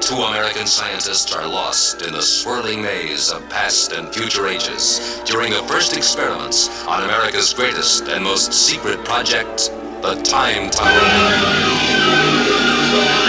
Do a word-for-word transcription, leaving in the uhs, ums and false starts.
Two American scientists are lost in the swirling maze of past and future ages during the first experiments on America's greatest and most secret project, the Time Tunnel.